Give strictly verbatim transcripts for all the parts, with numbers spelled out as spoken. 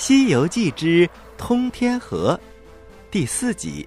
西游记之通天河》第四集。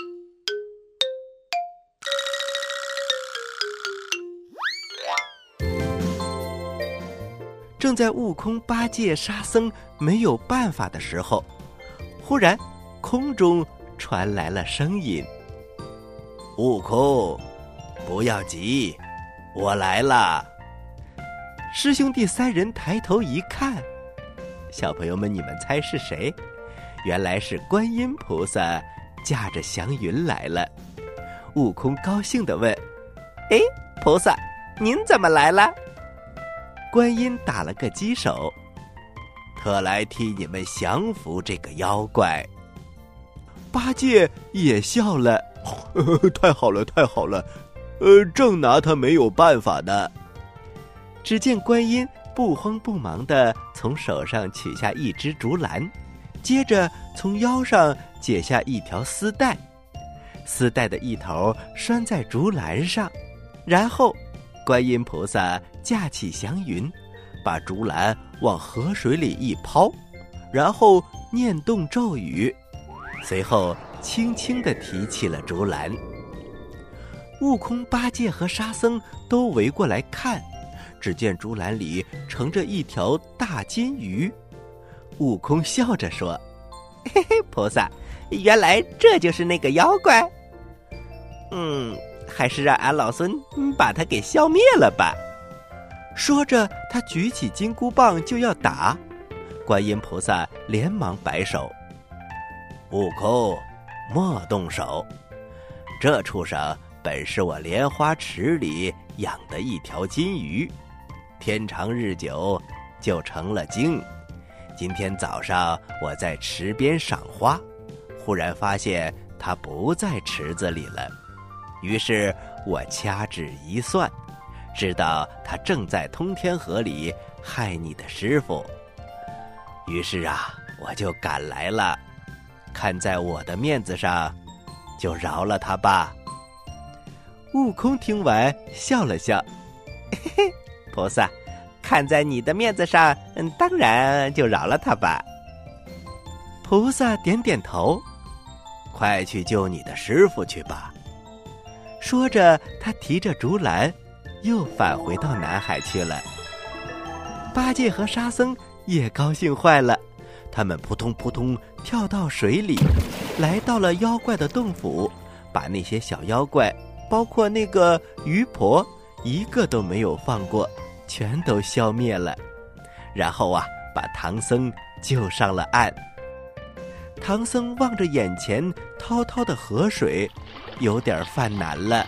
正在悟空、八戒、沙僧没有办法的时候，忽然空中传来了声音：“ 悟空，不要急，我来了。” 师兄弟三人抬头一看，小朋友们，你们猜是谁？原来是观音菩萨驾着祥云来了。悟空高兴地问：“哎，菩萨，您怎么来了？”观音打了个鸡手：“ 特来替你们降服这个妖怪。” 八戒也笑了：“ 呵呵，太好了，太好了，呃，正拿他没有办法呢。” 只见观音不慌不忙地从手上取下一只竹篮，接着从腰上解下一条丝带，丝带的一头拴在竹篮上，然后观音菩萨架起祥云，把竹篮往河水里一抛，然后念动咒语，随后轻轻地提起了竹篮。悟空、八戒和沙僧都围过来看，只见竹篮里盛着一条大金鱼。悟空笑着说：“嘿嘿，菩萨，原来这就是那个妖怪。嗯，还是让俺老孙把他给消灭了吧。”说着，他举起金箍棒就要打。观音菩萨连忙摆手：“ 悟空，莫动手，这畜生本是我莲花池里养的一条金鱼，天长日久就成了精。今天早上我在池边赏花，忽然发现它不在池子里了，于是我掐指一算，知道它正在通天河里害你的师傅。于是啊，我就赶来了，看在我的面子上，就饶了他吧。” 悟空听完笑了笑：“嘿嘿，菩萨，看在你的面子上，嗯，当然就饶了他吧。”菩萨点点头：“ 快去救你的师傅去吧。” 说着，他提着竹篮又返回到南海去了。八戒和沙僧也高兴坏了，他们扑通扑通跳到水里，来到了妖怪的洞府，把那些小妖怪，包括那个鱼婆，一个都没有放过，全都消灭了。然后啊，把唐僧救上了岸。唐僧望着眼前滔滔的河水，有点犯难了。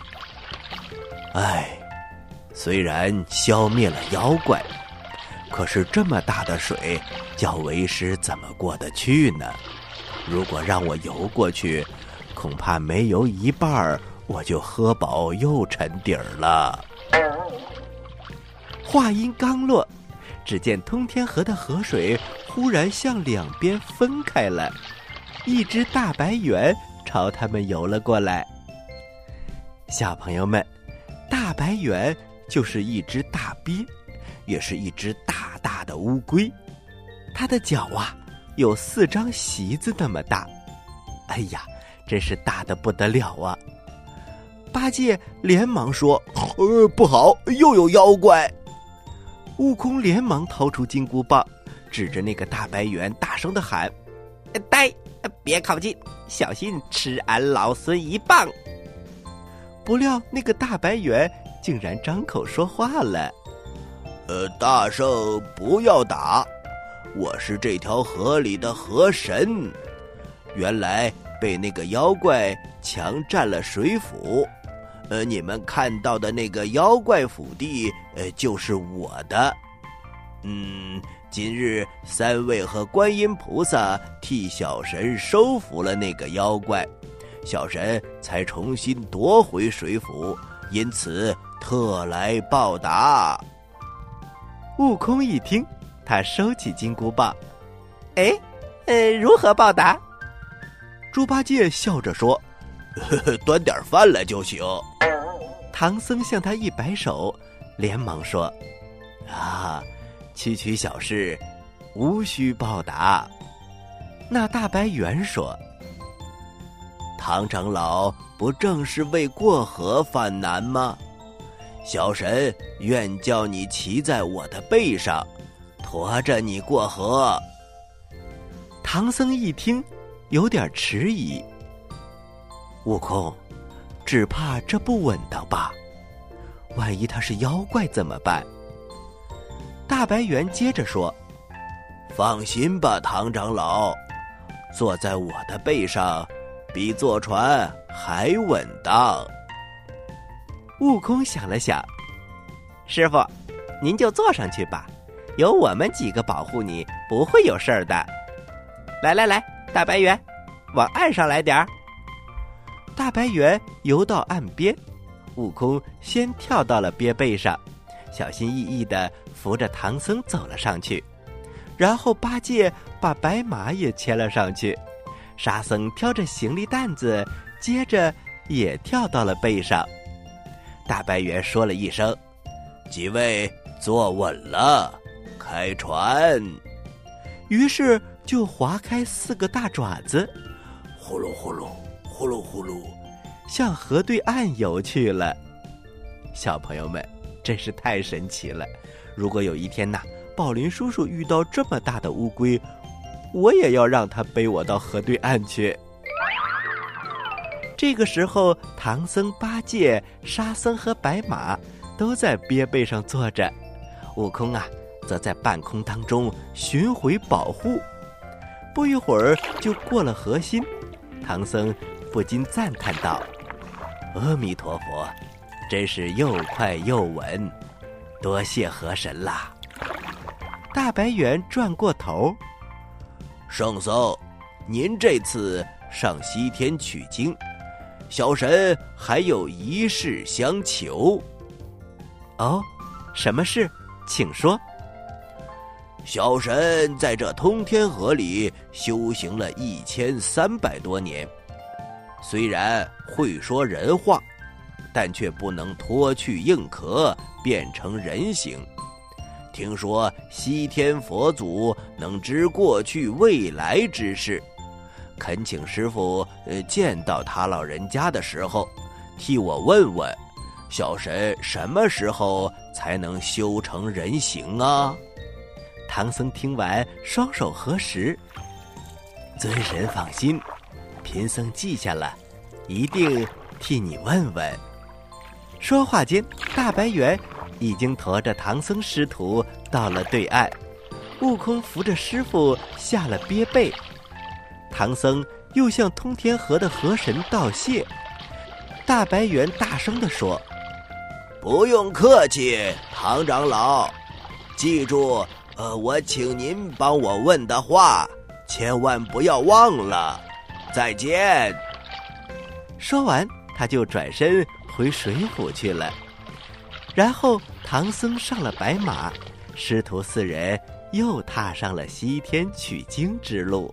唉，虽然消灭了妖怪，可是这么大的水，叫为师怎么过得去呢？如果让我游过去，恐怕没游一半，我就喝饱又沉底儿了。 话音刚落，只见通天河的河水忽然向两边分开了，一只大白猿朝他们游了过来。小朋友们，大白猿就是一只大鳖，也是一只大大的乌龟，它的脚啊有四张席子那么大，哎呀，真是大得不得了啊！八戒连忙说：“ 呃，不好，又有妖怪！” 悟空连忙掏出金箍棒，指着那个大白猿大声地喊：“呆，别靠近，小心吃俺老孙一棒！”不料那个大白猿竟然张口说话了：“ 呃，大圣不要打，我是这条河里的河神，原来被那个妖怪强占了水府。呃，你们看到的那个妖怪府地，呃，就是我的。嗯，今日三位和观音菩萨替小神收服了那个妖怪，小神才重新夺回水府，因此特来报答。” 悟空一听，他收起金箍棒：“哎，呃，如何报答？” 猪八戒笑着说：“呵呵，端点饭来就行。” 唐僧向他一摆手，连忙说：“啊，区区小事， 无需报答。” 那大白猿说：“ 唐长老不正是为过河犯难吗？小神愿叫你骑在我的背上，驮着你过河。” 唐僧一听，有点迟疑：“ 悟空，只怕这不稳当吧？万一他是妖怪怎么办？” 大白猿接着说：“ 放心吧，唐长老，坐在我的背上，比坐船还稳当。” 悟空想了想：“师傅，您就坐上去吧，有我们几个保护你，不会有事儿的。来来来，大白猿，往岸上来点儿。”大白猿游到岸边，悟空先跳到了鳖背上，小心翼翼地扶着唐僧走了上去，然后八戒把白马也牵了上去，沙僧挑着行李担子，接着也跳到了背上。大白猿说了一声：“ 几位坐稳了，开船。” 于是就划开四个大爪子， 呼噜呼噜呼噜呼噜， 向河对岸游去了。小朋友们，真是太神奇了！如果有一天呐，宝林叔叔遇到这么大的乌龟，我也要让他背我到河对岸去。这个时候，唐僧、八戒、沙僧和白马都在鳖背上坐着，悟空啊，则在半空当中巡回保护。不一会儿就过了河心，唐僧不禁赞叹道：“ 阿弥陀佛，真是又快又稳，多谢河神啦！” 大白猿转过头：“ 圣僧，您这次上西天取经，小神还有一事相求。”“ 哦，什么事？请说。”“ 小神在这通天河里修行了一千三百多年，虽然会说人话，但却不能脱去硬壳变成人形。听说西天佛祖能知过去未来之事，恳请师父呃见到他老人家的时候，替我问问，小神什么时候才能修成人形啊？” 唐僧听完，双手合十：“ 尊神放心，贫僧记下了，一定替你问问。” 说话间，大白猿已经驮着唐僧师徒到了对岸，悟空扶着师傅下了鳖背，唐僧又向通天河的河神道谢。大白猿大声地说：“ 不用客气，唐长老，记住，呃，我请您帮我问的话，千万不要忘了。再见。” 说完，他就转身回水府去了。然后唐僧上了白马，师徒四人又踏上了西天取经之路。